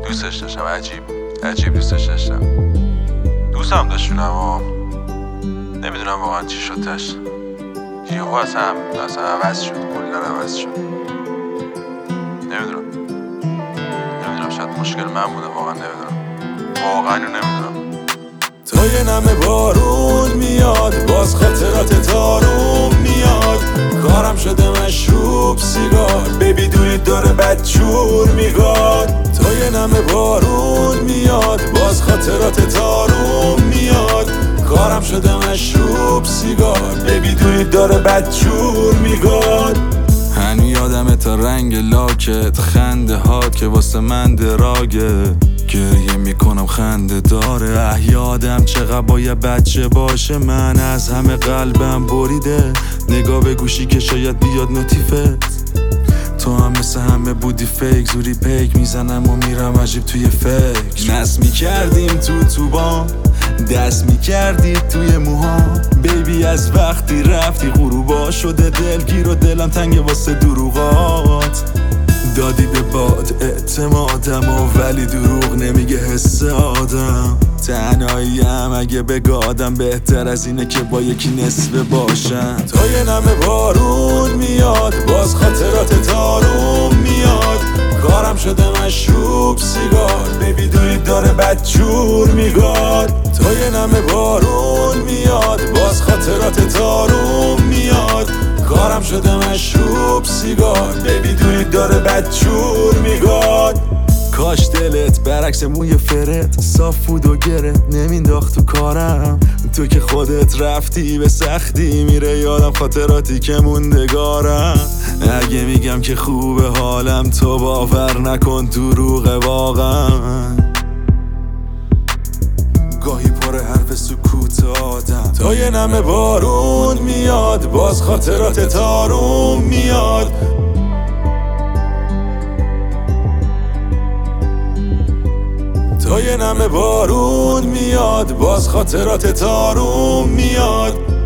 دوستش داشتم، عجیب دوستش داشتم. دوستم داشتونم اما نمیدونم واقعا چی شد تش. یهو اصلا عوض شد، کلا عوض شد. نمیدونم شاید مشکل من بوده، واقعا نمیدونم. تا یه نمه بارون میاد، باز خاطرات تاروم میاد. کارم شده مشروب سیگار، بیبی دوری داره بدجور میگاد. تا یه نمه بارون میاد، باز خاطرات تاروم میاد. کارم شده مشروب سیگار، بیبی دوری داره بدجور میگاد. هنو یادمه تا رنگ لاکت، خنده هات که واسه من دراگه. گریه میکنم خنده داره، یادم چقدر باید بچه باشه. من از همه قلبم بریده، نگاه به گوشی که شاید بیاد نوتیفت. تو هم مثل همه بودی فیک، زوری پیک میزنم و میرم عجیب توی فکر. نصب میکردیم تو بام، دست میکردی توی موهام. بیبی از وقتی رفتی غروبا شده دلگیر و دلم تنگه واسه دروغات. دادی به باد اعتمادم و ولی دروغ نمیگه حس آدم. تنهاییم اگه بگادم بهتر از اینه که با یکی نصف باشم. تا یه نمه بارون میاد، باز خاطرات تاروم میاد. کارم شده مشروب سیگار، بیبی دوری داره بدجور میگاد. تا یه نمه بارون میاد، باز خاطرات تاروم میاد. کارم شده مشروب سیگار، بیبی دوری داره بدجور میگاد. کاش دلت برعکس موی فرت صاف بود و گرت نمینداخت تو کارم. تو که خودت رفتی به سختی میره یادم خاطراتی که موندگارم. اگه میگم که خوبه حالم تو باور نکن دروغه واقعا. گاهی پر حرف سکوت آدم. تا یه نمه بارون میاد، باز خاطرات تاروم میاد. تا یه نمه بارون میاد، باز خاطرات تاروم میاد.